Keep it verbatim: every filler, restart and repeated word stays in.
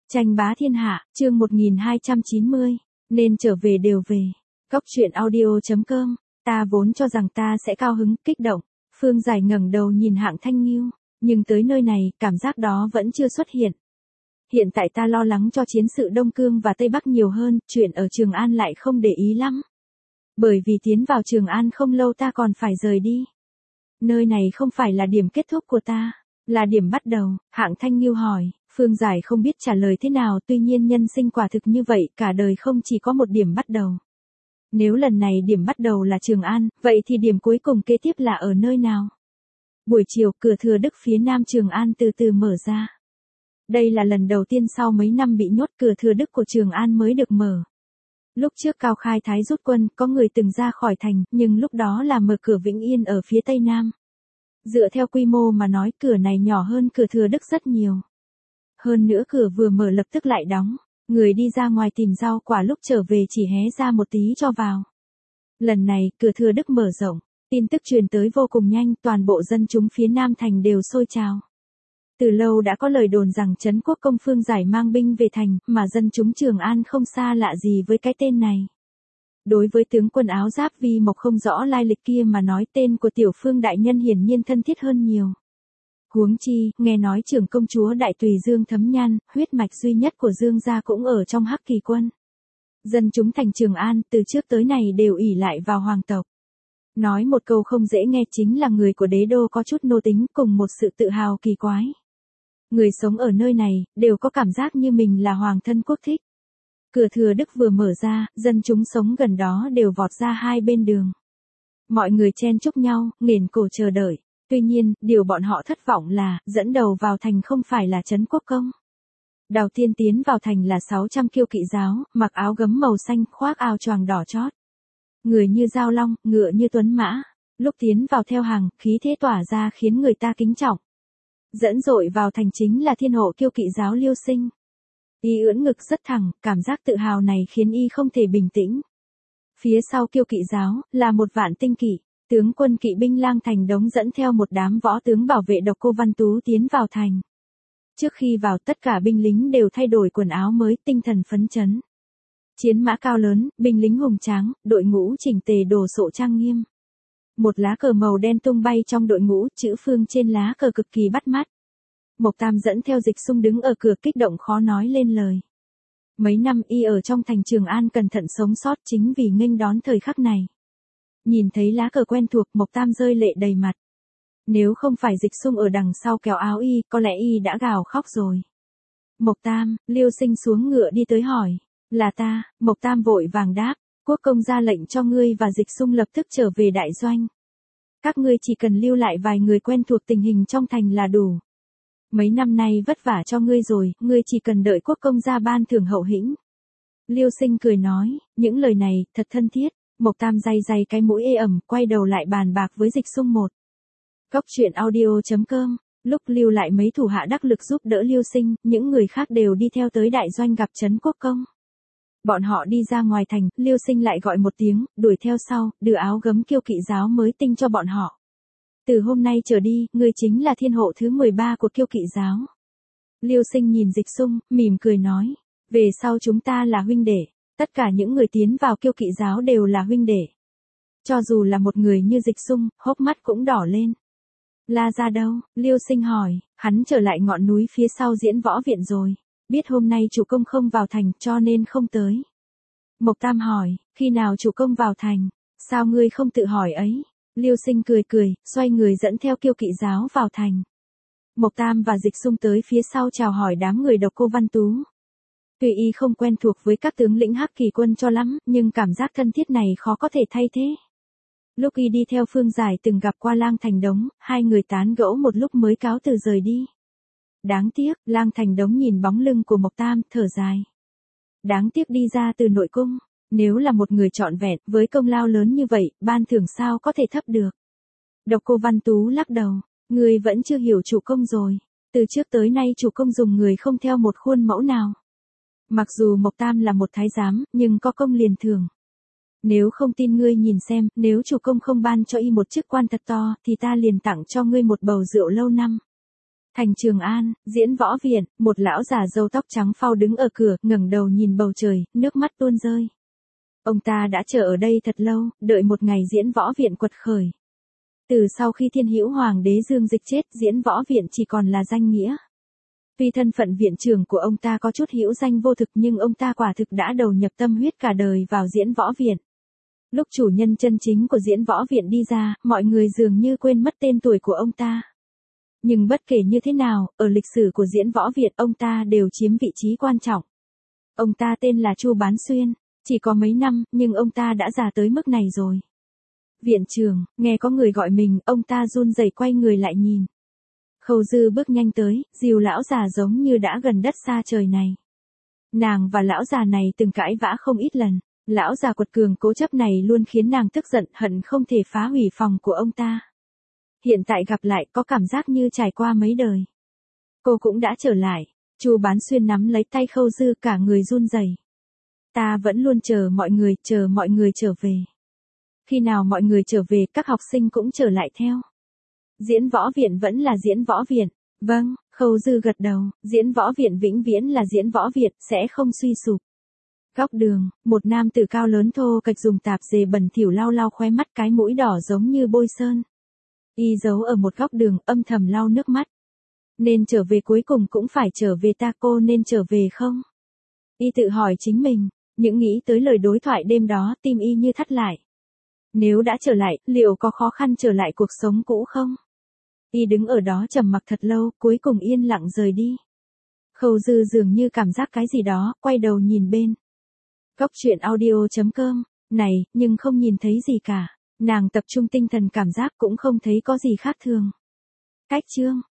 Tranh bá thiên hạ, chương một nghìn hai trăm chín mươi, nên trở về đều về. Cốc truyện audio chấm com, ta vốn cho rằng ta sẽ cao hứng, kích động. Phương Giải ngẩng đầu nhìn Hạng Thanh Ngưu, nhưng tới nơi này, cảm giác đó vẫn chưa xuất hiện. Hiện tại ta lo lắng cho chiến sự Đông Cương và Tây Bắc nhiều hơn, chuyện ở Trường An lại không để ý lắm. Bởi vì tiến vào Trường An không lâu ta còn phải rời đi. Nơi này không phải là điểm kết thúc của ta, là điểm bắt đầu. Hạng Thanh Ngưu hỏi. Phương Giải không biết trả lời thế nào, tuy nhiên nhân sinh quả thực như vậy, cả đời không chỉ có một điểm bắt đầu. Nếu lần này điểm bắt đầu là Trường An, vậy thì điểm cuối cùng kế tiếp là ở nơi nào? Buổi chiều, cửa Thừa Đức phía nam Trường An từ từ mở ra. Đây là lần đầu tiên sau mấy năm bị nhốt, cửa Thừa Đức của Trường An mới được mở. Lúc trước Cao Khai Thái rút quân, có người từng ra khỏi thành, nhưng lúc đó là mở cửa Vĩnh Yên ở phía tây nam. Dựa theo quy mô mà nói, cửa này nhỏ hơn cửa Thừa Đức rất nhiều. Hơn nữa cửa vừa mở lập tức lại đóng, người đi ra ngoài tìm rau quả lúc trở về chỉ hé ra một tí cho vào. Lần này, cửa Thừa Đức mở rộng, tin tức truyền tới vô cùng nhanh, toàn bộ dân chúng phía Nam thành đều sôi trào. Từ lâu đã có lời đồn rằng Trấn Quốc công Phương Giải mang binh về thành, mà dân chúng Trường An không xa lạ gì với cái tên này. Đối với tướng quân áo giáp Vi Mộc không rõ lai lịch kia mà nói, tên của tiểu Phương đại nhân hiển nhiên thân thiết hơn nhiều. Huống chi, nghe nói trưởng công chúa Đại Tùy Dương Thấm Nhan, huyết mạch duy nhất của Dương gia cũng ở trong Hắc Kỳ quân. Dân chúng thành Trường An, từ trước tới này đều ỷ lại vào hoàng tộc. Nói một câu không dễ nghe, chính là người của đế đô có chút nô tính, cùng một sự tự hào kỳ quái. Người sống ở nơi này, đều có cảm giác như mình là hoàng thân quốc thích. Cửa Thừa Đức vừa mở ra, dân chúng sống gần đó đều vọt ra hai bên đường. Mọi người chen chúc nhau, nghển cổ chờ đợi. Tuy nhiên, điều bọn họ thất vọng là, dẫn đầu vào thành không phải là Trấn Quốc công. Đầu tiên tiến vào thành là sáu trăm kiêu kỵ giáo, mặc áo gấm màu xanh, khoác áo choàng đỏ chót. Người như dao long, ngựa như tuấn mã. Lúc tiến vào theo hàng, khí thế tỏa ra khiến người ta kính trọng. Dẫn dội vào thành chính là thiên hộ kiêu kỵ giáo Liêu Sinh. Y ưỡn ngực rất thẳng, cảm giác tự hào này khiến y không thể bình tĩnh. Phía sau kiêu kỵ giáo, là một vạn tinh kỵ. Tướng quân kỵ binh Lang Thành Đống dẫn theo một đám võ tướng bảo vệ Độc Cô Văn Tú tiến vào thành. Trước khi vào, tất cả binh lính đều thay đổi quần áo mới, tinh thần phấn chấn. Chiến mã cao lớn, binh lính hùng tráng, đội ngũ chỉnh tề đồ sộ trang nghiêm. Một lá cờ màu đen tung bay trong đội ngũ, chữ Phương trên lá cờ cực kỳ bắt mắt. Mộc Tam dẫn theo Dịch Xung đứng ở cửa kích động khó nói lên lời. Mấy năm y ở trong thành Trường An cẩn thận sống sót chính vì nghênh đón thời khắc này. Nhìn thấy lá cờ quen thuộc, Mộc Tam rơi lệ đầy mặt. Nếu không phải Dịch Xung ở đằng sau kéo áo y, có lẽ y đã gào khóc rồi. Mộc Tam, Liêu Sinh xuống ngựa đi tới hỏi. Là ta. Mộc Tam vội vàng đáp. Quốc công ra lệnh cho ngươi và Dịch Xung lập tức trở về đại doanh. Các ngươi chỉ cần lưu lại vài người quen thuộc tình hình trong thành là đủ. Mấy năm nay vất vả cho ngươi rồi, ngươi chỉ cần đợi quốc công ra ban thưởng hậu hĩnh. Liêu Sinh cười nói, những lời này, thật thân thiết. Mộc Tam day day cái mũi ê ẩm, quay đầu lại bàn bạc với Dịch Xung một. Cốc truyện audio chấm com, lúc lưu lại mấy thủ hạ đắc lực giúp đỡ Liêu Sinh, những người khác đều đi theo tới đại doanh gặp Trấn Quốc công. Bọn họ đi ra ngoài thành, Liêu Sinh lại gọi một tiếng, đuổi theo sau, đưa áo gấm kiêu kỵ giáo mới tinh cho bọn họ. Từ hôm nay trở đi, ngươi chính là thiên hộ thứ mười ba của kiêu kỵ giáo. Liêu Sinh nhìn Dịch Xung, mỉm cười nói, về sau chúng ta là huynh đệ. Tất cả những người tiến vào kiêu kỵ giáo đều là huynh đệ. Cho dù là một người như Dịch Xung, hốc mắt cũng đỏ lên. La ra đâu? Liêu Sinh hỏi, hắn trở lại ngọn núi phía sau diễn võ viện rồi. Biết hôm nay chủ công không vào thành, cho nên không tới. Mộc Tam hỏi, khi nào chủ công vào thành? Sao ngươi không tự hỏi ấy? Liêu Sinh cười cười, xoay người dẫn theo kiêu kỵ giáo vào thành. Mộc Tam và Dịch Xung tới phía sau chào hỏi đám người Độc Cô Văn Tú. Tuy y không quen thuộc với các tướng lĩnh Hắc Kỳ quân cho lắm, nhưng cảm giác thân thiết này khó có thể thay thế. Lúc y đi theo Phương Giải từng gặp qua Lang Thành Đống, hai người tán gẫu một lúc mới cáo từ rời đi. Đáng tiếc, Lang Thành Đống nhìn bóng lưng của Mộc Tam, thở dài. Đáng tiếc đi ra từ nội cung, nếu là một người trọn vẹn, với công lao lớn như vậy, ban thưởng sao có thể thấp được. Độc Cô Văn Tú lắc đầu, người vẫn chưa hiểu chủ công rồi. Từ trước tới nay chủ công dùng người không theo một khuôn mẫu nào. Mặc dù Mộc Tam là một thái giám, nhưng có công liền thưởng. Nếu không tin ngươi nhìn xem, nếu chủ công không ban cho y một chức quan thật to, thì ta liền tặng cho ngươi một bầu rượu lâu năm. Thành Trường An, diễn võ viện, một lão già râu tóc trắng phau đứng ở cửa, ngẩng đầu nhìn bầu trời, nước mắt tuôn rơi. Ông ta đã chờ ở đây thật lâu, đợi một ngày diễn võ viện quật khởi. Từ sau khi Thiên Hữu Hoàng đế Dương Dịch chết, diễn võ viện chỉ còn là danh nghĩa. Tuy thân phận viện trưởng của ông ta có chút hữu danh vô thực, nhưng ông ta quả thực đã đầu nhập tâm huyết cả đời vào diễn võ viện. Lúc chủ nhân chân chính của diễn võ viện đi ra, mọi người dường như quên mất tên tuổi của ông ta. Nhưng bất kể như thế nào, ở lịch sử của diễn võ viện ông ta đều chiếm vị trí quan trọng. Ông ta tên là Chu Bán Xuyên, chỉ có mấy năm, nhưng ông ta đã già tới mức này rồi. Viện trưởng, nghe có người gọi mình, ông ta run rẩy quay người lại nhìn. Khâu Dư bước nhanh tới, dìu lão già giống như đã gần đất xa trời này. Nàng và lão già này từng cãi vã không ít lần, lão già quật cường cố chấp này luôn khiến nàng tức giận, hận không thể phá hủy phòng của ông ta. Hiện tại gặp lại có cảm giác như trải qua mấy đời. Cô cũng đã trở lại, Chu Bán Xuyên nắm lấy tay Khâu Dư, cả người run rẩy. Ta vẫn luôn chờ mọi người, chờ mọi người trở về. Khi nào mọi người trở về, các học sinh cũng trở lại theo. Diễn võ viện vẫn là diễn võ viện. Vâng, Khâu Dư gật đầu, diễn võ viện vĩnh viễn là diễn võ viện, sẽ không suy sụp. Góc đường, một nam tử cao lớn thô kệch dùng tạp dề bẩn thỉu lau lau khóe mắt, cái mũi đỏ giống như bôi sơn. Y giấu ở một góc đường, âm thầm lau nước mắt. Nên trở về, cuối cùng cũng phải trở về, ta cô nên trở về không? Y tự hỏi chính mình, những nghĩ tới lời đối thoại đêm đó, tim y như thắt lại. Nếu đã trở lại, liệu có khó khăn trở lại cuộc sống cũ không? Y đứng ở đó trầm mặc thật lâu, cuối cùng yên lặng rời đi. Khâu Dư dường như cảm giác cái gì đó, quay đầu nhìn bên. Góc truyện audio chấm com, này, nhưng không nhìn thấy gì cả. Nàng tập trung tinh thần cảm giác cũng không thấy có gì khác thường. Cách chương